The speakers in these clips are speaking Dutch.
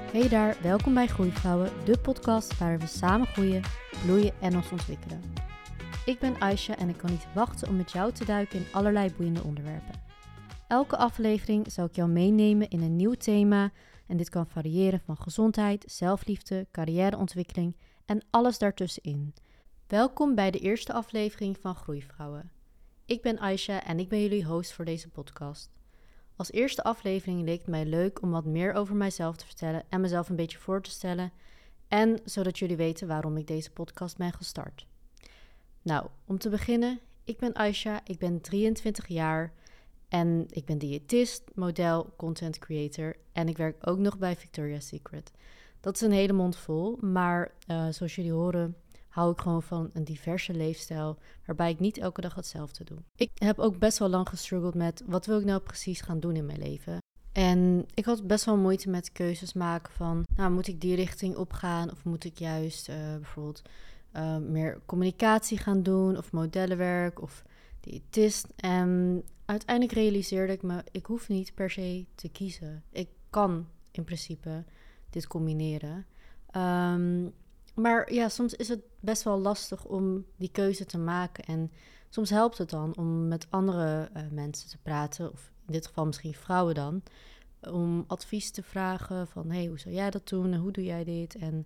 Hey daar, welkom bij Groeivrouwen, de podcast waar we samen groeien, bloeien en ons ontwikkelen. Ik ben Aisha en ik kan niet wachten om met jou te duiken in allerlei boeiende onderwerpen. Elke aflevering zal ik jou meenemen in een nieuw thema en dit kan variëren van gezondheid, zelfliefde, carrièreontwikkeling en alles daartussenin. Welkom bij de eerste aflevering van Groeivrouwen. Ik ben Aisha en ik ben jullie host voor deze podcast. Als eerste aflevering leek het mij leuk om wat meer over mijzelf te vertellen en mezelf een beetje voor te stellen. En zodat jullie weten waarom ik deze podcast ben gestart. Nou, om te beginnen, ik ben Aisha, ik ben 23 jaar en ik ben diëtist, model, content creator en ik werk ook nog bij Victoria's Secret. Dat is een hele mond vol, maar zoals jullie horen hou ik gewoon van een diverse leefstijl waarbij ik niet elke dag hetzelfde doe. Ik heb ook best wel lang gestruggeld met wat wil ik nou precies gaan doen in mijn leven. En ik had best wel moeite met keuzes maken van, nou moet ik die richting opgaan of moet ik juist bijvoorbeeld meer communicatie gaan doen of modellenwerk of diëtist. En uiteindelijk realiseerde ik me, ik hoef niet per se te kiezen. Ik kan in principe dit combineren. Maar ja, soms is het best wel lastig om die keuze te maken. En soms helpt het dan om met andere mensen te praten, of in dit geval misschien vrouwen dan, om advies te vragen van, hey, hoe zou jij dat doen en hoe doe jij dit? En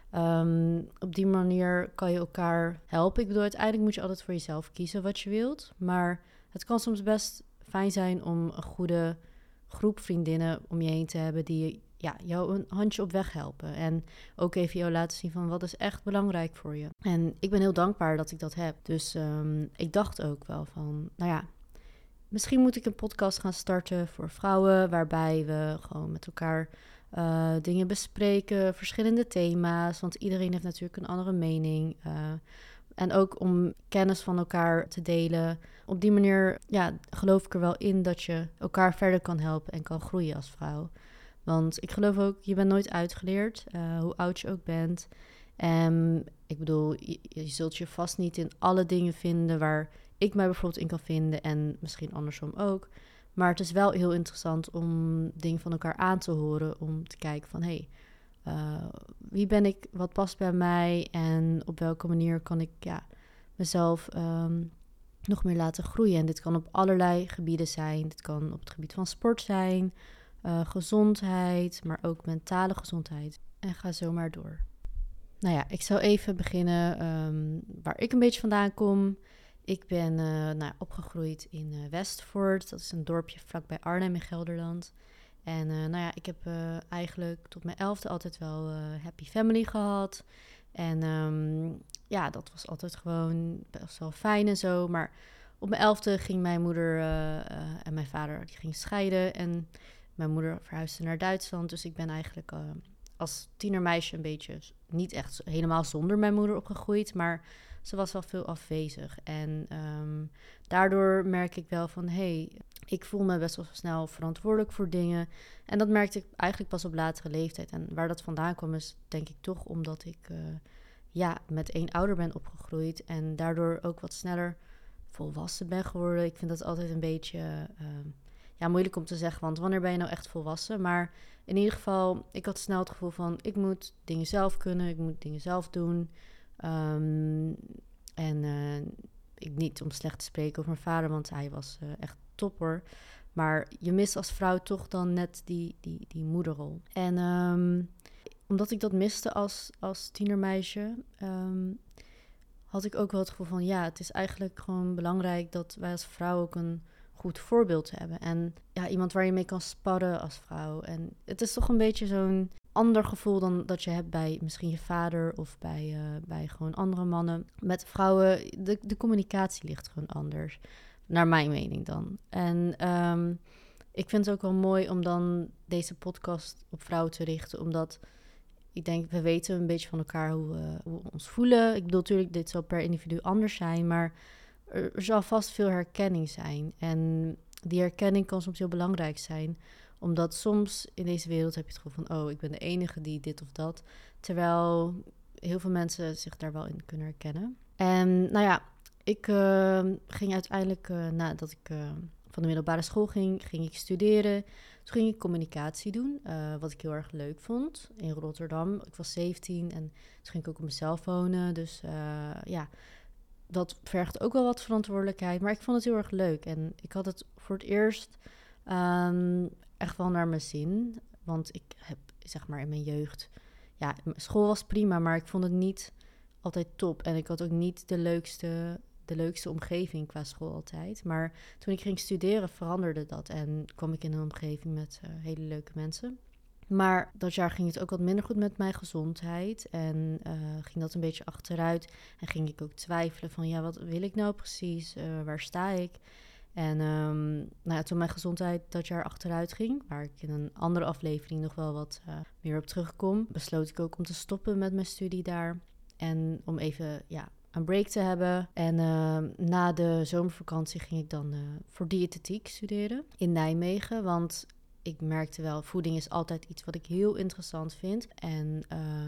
op die manier kan je elkaar helpen. Ik bedoel, uiteindelijk moet je altijd voor jezelf kiezen wat je wilt. Maar het kan soms best fijn zijn om een goede groep vriendinnen om je heen te hebben die jou een handje op weg helpen. En ook even jou laten zien van wat is echt belangrijk voor je. En ik ben heel dankbaar dat ik dat heb. Dus ik dacht ook wel van, nou ja, misschien moet ik een podcast gaan starten voor vrouwen, waarbij we gewoon met elkaar dingen bespreken, verschillende thema's, want iedereen heeft natuurlijk een andere mening. En ook om kennis van elkaar te delen. Op die manier geloof ik er wel in dat je elkaar verder kan helpen en kan groeien als vrouw. Want ik geloof ook, je bent nooit uitgeleerd, hoe oud je ook bent. En ik bedoel, je zult je vast niet in alle dingen vinden waar ik mij bijvoorbeeld in kan vinden en misschien andersom ook. Maar het is wel heel interessant om dingen van elkaar aan te horen, om te kijken van, hey, wie ben ik, wat past bij mij en op welke manier kan ik mezelf nog meer laten groeien. En dit kan op allerlei gebieden zijn. Dit kan op het gebied van sport zijn, gezondheid, maar ook mentale gezondheid. En ga zo maar door. Nou ja, ik zal even beginnen waar ik een beetje vandaan kom. Ik ben opgegroeid in Westvoort. Dat is een dorpje vlakbij Arnhem in Gelderland. En ik heb eigenlijk tot mijn 11e altijd wel happy family gehad. En dat was altijd gewoon best wel fijn en zo. Maar op mijn 11e ging mijn moeder en mijn vader die gingen scheiden. En mijn moeder verhuisde naar Duitsland. Dus ik ben eigenlijk als tienermeisje een beetje niet echt helemaal zonder mijn moeder opgegroeid. Maar ze was wel veel afwezig. En daardoor merk ik wel van, ik voel me best wel snel verantwoordelijk voor dingen. En dat merkte ik eigenlijk pas op latere leeftijd. En waar dat vandaan kwam is denk ik toch omdat ik met 1 ouder ben opgegroeid. En daardoor ook wat sneller volwassen ben geworden. Ik vind dat altijd een beetje moeilijk om te zeggen. Want wanneer ben je nou echt volwassen? Maar in ieder geval, ik had snel het gevoel van, ik moet dingen zelf kunnen. Ik moet dingen zelf doen. Ik niet om slecht te spreken over mijn vader, want hij was echt topper. Maar je mist als vrouw toch dan net die moederrol. En omdat ik dat miste als tienermeisje, had ik ook wel het gevoel van, het is eigenlijk gewoon belangrijk dat wij als vrouw ook een goed voorbeeld hebben. En iemand waar je mee kan sparren als vrouw. En het is toch een beetje zo'n ander gevoel dan dat je hebt bij misschien je vader of bij gewoon andere mannen. Met vrouwen, de communicatie ligt gewoon anders. Naar mijn mening dan. En ik vind het ook wel mooi om dan deze podcast op vrouwen te richten. Omdat ik denk, we weten een beetje van elkaar hoe we ons voelen. Ik bedoel natuurlijk, dit zal per individu anders zijn. Maar er zal vast veel herkenning zijn. En die herkenning kan soms heel belangrijk zijn. Omdat soms in deze wereld heb je het gevoel van, ik ben de enige die dit of dat. Terwijl heel veel mensen zich daar wel in kunnen herkennen. En ik ging uiteindelijk, nadat ik van de middelbare school ging ik studeren. Toen ging ik communicatie doen, wat ik heel erg leuk vond in Rotterdam. Ik was 17 en toen ging ik ook op mezelf wonen. Dus dat vergt ook wel wat verantwoordelijkheid. Maar ik vond het heel erg leuk. En ik had het voor het eerst echt wel naar mijn zin. Want ik heb, zeg maar, in mijn jeugd... Ja, school was prima, maar ik vond het niet altijd top. En ik had ook niet de leukste omgeving qua school altijd. Maar toen ik ging studeren veranderde dat. En kwam ik in een omgeving met hele leuke mensen. Maar dat jaar ging het ook wat minder goed met mijn gezondheid. En ging dat een beetje achteruit. En ging ik ook twijfelen van, ja, wat wil ik nou precies? Waar sta ik? En toen mijn gezondheid dat jaar achteruit ging, waar ik in een andere aflevering nog wel wat meer op terugkom, besloot ik ook om te stoppen met mijn studie daar. En om even een break te hebben. En na de zomervakantie ging ik dan voor diëtetiek studeren in Nijmegen. Want ik merkte wel, voeding is altijd iets wat ik heel interessant vind. En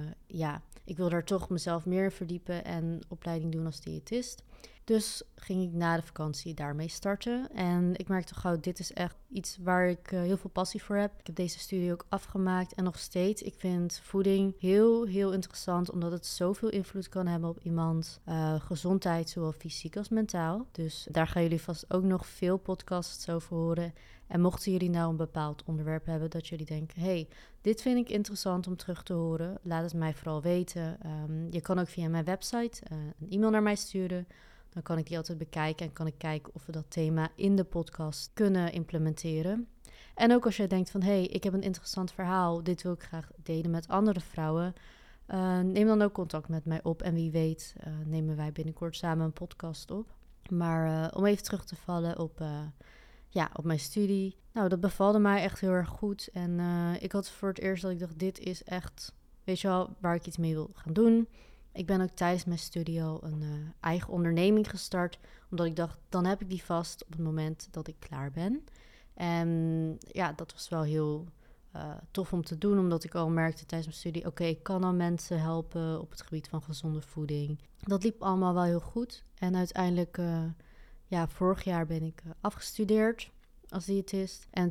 ik wil daar toch mezelf meer in verdiepen en opleiding doen als diëtist. Dus ging ik na de vakantie daarmee starten. En ik merkte gauw, dit is echt iets waar ik heel veel passie voor heb. Ik heb deze studie ook afgemaakt en nog steeds. Ik vind voeding heel, heel interessant, omdat het zoveel invloed kan hebben op iemands gezondheid, zowel fysiek als mentaal. Dus daar gaan jullie vast ook nog veel podcasts over horen. En mochten jullie nou een bepaald onderwerp hebben dat jullie denken, hey, dit vind ik interessant om terug te horen, laat het mij vooral weten. Je kan ook via mijn website een e-mail naar mij sturen. Dan kan ik die altijd bekijken en kan ik kijken of we dat thema in de podcast kunnen implementeren. En ook als jij denkt van, hey, ik heb een interessant verhaal, dit wil ik graag delen met andere vrouwen, neem dan ook contact met mij op. En wie weet nemen wij binnenkort samen een podcast op. Maar om even terug te vallen op mijn studie. Nou, dat bevalde mij echt heel erg goed. En ik had voor het eerst dat ik dacht, dit is echt, weet je wel, waar ik iets mee wil gaan doen. Ik ben ook tijdens mijn studie al een eigen onderneming gestart. Omdat ik dacht, dan heb ik die vast op het moment dat ik klaar ben. En dat was wel heel tof om te doen. Omdat ik al merkte tijdens mijn studie, oké, ik kan al mensen helpen op het gebied van gezonde voeding. Dat liep allemaal wel heel goed. En uiteindelijk, vorig jaar ben ik afgestudeerd als diëtist. En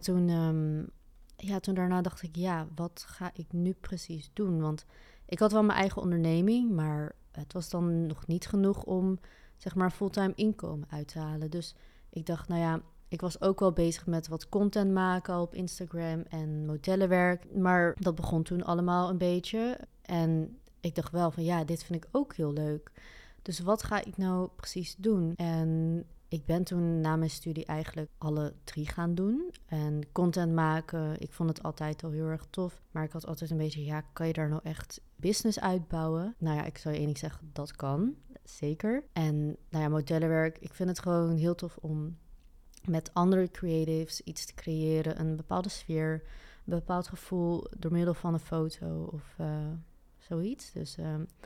toen daarna dacht ik, wat ga ik nu precies doen? Want ik had wel mijn eigen onderneming, maar het was dan nog niet genoeg om, zeg maar, fulltime inkomen uit te halen. Dus ik dacht, ik was ook wel bezig met wat content maken op Instagram en modellenwerk. Maar dat begon toen allemaal een beetje. En ik dacht wel van, dit vind ik ook heel leuk. Dus wat ga ik nou precies doen? En ik ben toen na mijn studie eigenlijk alle 3 gaan doen. En content maken, ik vond het altijd al heel erg tof. Maar ik had altijd een beetje, kan je daar nou echt business uitbouwen? Ik zou je één ding zeggen, dat kan. Zeker. En modellenwerk, ik vind het gewoon heel tof om met andere creatives iets te creëren. Een bepaalde sfeer, een bepaald gevoel door middel van een foto of zoiets. Dus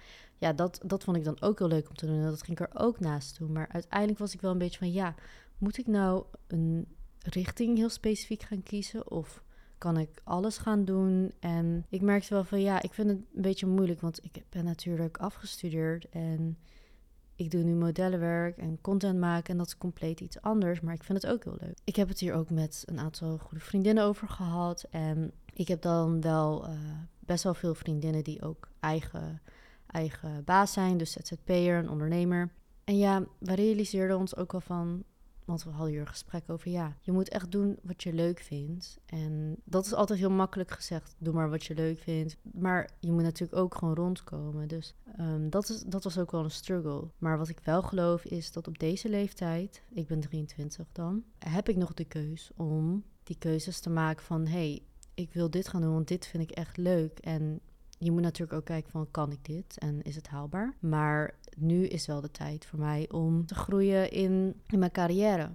dat vond ik dan ook heel leuk om te doen. En dat ging ik er ook naast doen. Maar uiteindelijk was ik wel een beetje van, moet ik nou een richting heel specifiek gaan kiezen? Of kan ik alles gaan doen? En ik merkte wel van, ik vind het een beetje moeilijk. Want ik ben natuurlijk afgestudeerd en ik doe nu modellenwerk en content maken. En dat is compleet iets anders. Maar ik vind het ook heel leuk. Ik heb het hier ook met een aantal goede vriendinnen over gehad. En ik heb dan wel best wel veel vriendinnen die ook eigen baas zijn, dus ZZP'er, een ondernemer. En we realiseerden ons ook wel van, want we hadden hier een gesprek over, je moet echt doen wat je leuk vindt. En dat is altijd heel makkelijk gezegd, doe maar wat je leuk vindt. Maar je moet natuurlijk ook gewoon rondkomen. Dus dat was ook wel een struggle. Maar wat ik wel geloof is dat op deze leeftijd, ik ben 23 dan, heb ik nog de keus om die keuzes te maken van, hey, ik wil dit gaan doen, want dit vind ik echt leuk. En je moet natuurlijk ook kijken van, kan ik dit en is het haalbaar? Maar nu is wel de tijd voor mij om te groeien in mijn carrière.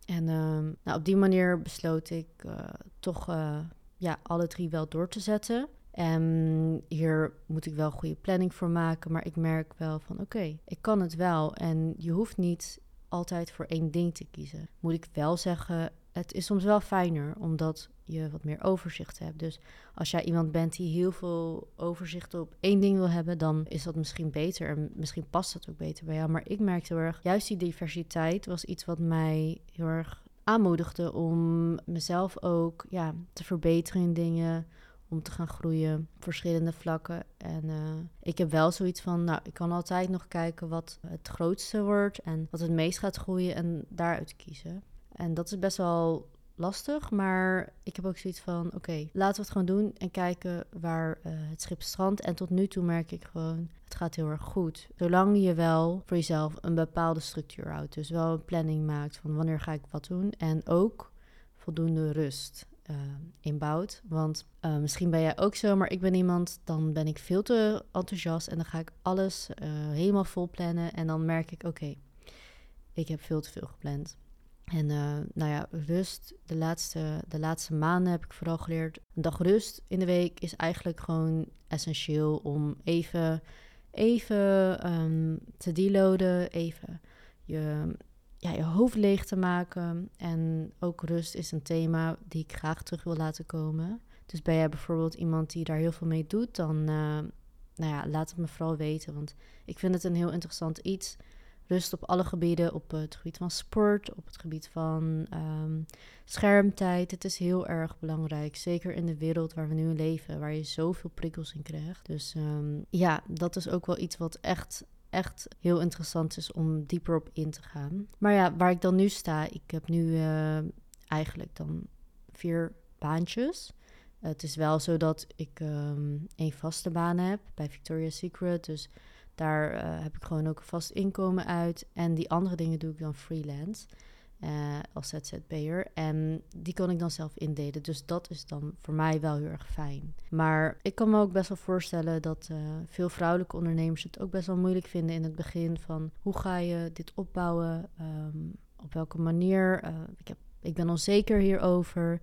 En op die manier besloot ik toch alle 3 wel door te zetten. En hier moet ik wel goede planning voor maken. Maar ik merk wel van, oké, ik kan het wel. En je hoeft niet altijd voor één ding te kiezen. Moet ik wel zeggen, het is soms wel fijner, omdat je wat meer overzicht hebt. Dus als jij iemand bent die heel veel overzicht op één ding wil hebben, dan is dat misschien beter. En misschien past dat ook beter bij jou. Maar ik merkte heel erg, juist die diversiteit was iets wat mij heel erg aanmoedigde om mezelf ook te verbeteren in dingen, om te gaan groeien op verschillende vlakken. En ik heb wel zoiets van, ik kan altijd nog kijken wat het grootste wordt en wat het meest gaat groeien en daaruit kiezen. En dat is best wel lastig, maar ik heb ook zoiets van, oké, laten we het gewoon doen en kijken waar het schip strandt. En tot nu toe merk ik gewoon, het gaat heel erg goed. Zolang je wel voor jezelf een bepaalde structuur houdt. Dus wel een planning maakt van wanneer ga ik wat doen. En ook voldoende rust inbouwt. Want misschien ben jij ook zo, maar ik ben iemand, dan ben ik veel te enthousiast en dan ga ik alles helemaal vol plannen. En dan merk ik, oké, ik heb veel te veel gepland. En rust, de laatste maanden heb ik vooral geleerd. Een dag rust in de week is eigenlijk gewoon essentieel om even te deloaden, even je hoofd leeg te maken. En ook rust is een thema die ik graag terug wil laten komen. Dus ben jij bijvoorbeeld iemand die daar heel veel mee doet, dan laat het me vooral weten. Want ik vind het een heel interessant iets. Rust op alle gebieden, op het gebied van sport, op het gebied van schermtijd. Het is heel erg belangrijk, zeker in de wereld waar we nu in leven, waar je zoveel prikkels in krijgt. Dus dat is ook wel iets wat echt heel interessant is om dieper op in te gaan. Maar ja, waar ik dan nu sta, ik heb nu eigenlijk dan 4 baantjes. Het is wel zo dat ik 1 vaste baan heb bij Victoria's Secret, dus daar heb ik gewoon ook een vast inkomen uit. En die andere dingen doe ik dan freelance als ZZP'er. En die kan ik dan zelf indelen. Dus dat is dan voor mij wel heel erg fijn. Maar ik kan me ook best wel voorstellen dat veel vrouwelijke ondernemers het ook best wel moeilijk vinden in het begin. Van hoe ga je dit opbouwen? Op welke manier? Ik ben onzeker hierover.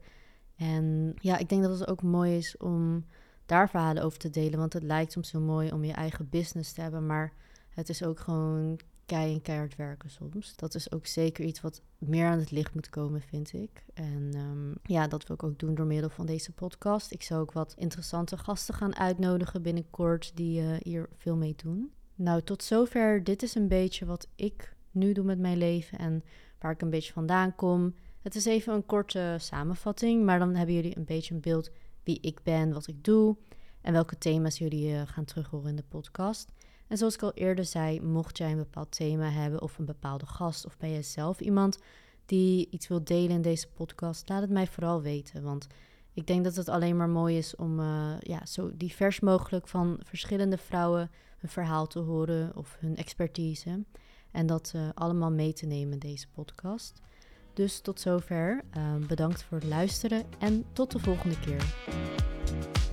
En ja, ik denk dat het ook mooi is om daar verhalen over te delen. Want het lijkt soms heel mooi om je eigen business te hebben. Maar het is ook gewoon keihard werken soms. Dat is ook zeker iets wat meer aan het licht moet komen, vind ik. En dat wil ik ook doen door middel van deze podcast. Ik zal ook wat interessante gasten gaan uitnodigen binnenkort die hier veel mee doen. Nou, tot zover. Dit is een beetje wat ik nu doe met mijn leven en waar ik een beetje vandaan kom. Het is even een korte samenvatting, maar dan hebben jullie een beetje een beeld wie ik ben, wat ik doe en welke thema's jullie gaan terughoren in de podcast. En zoals ik al eerder zei, mocht jij een bepaald thema hebben of een bepaalde gast of ben jij zelf iemand die iets wil delen in deze podcast, laat het mij vooral weten. Want ik denk dat het alleen maar mooi is om zo divers mogelijk van verschillende vrouwen hun verhaal te horen of hun expertise. En dat allemaal mee te nemen in deze podcast. Dus tot zover. Bedankt voor het luisteren en tot de volgende keer.